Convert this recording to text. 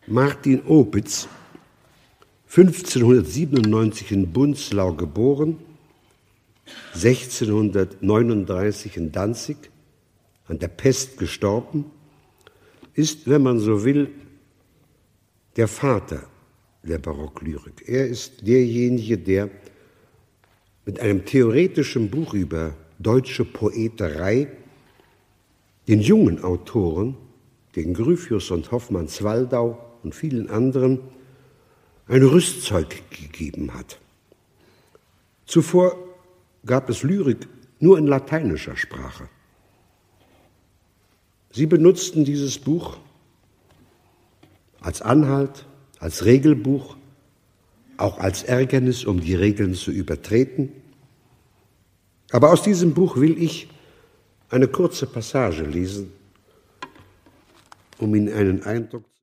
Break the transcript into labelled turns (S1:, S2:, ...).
S1: Martin Opitz, 1597 in Bunzlau geboren, 1639 in Danzig, an der Pest gestorben, ist, wenn man so will, der Vater der Barocklyrik. Er ist derjenige, der mit einem theoretischen Buch über deutsche Poeterei den jungen Autoren, den Gryphius und Hoffmanns-Waldau und vielen anderen, ein Rüstzeug gegeben hat. Zuvor gab es Lyrik nur in lateinischer Sprache. Sie benutzten dieses Buch als Anhalt, als Regelbuch, auch als Ärgernis, um die Regeln zu übertreten. Aber aus diesem Buch will ich eine kurze Passage lesen, um Ihnen einen Eindruck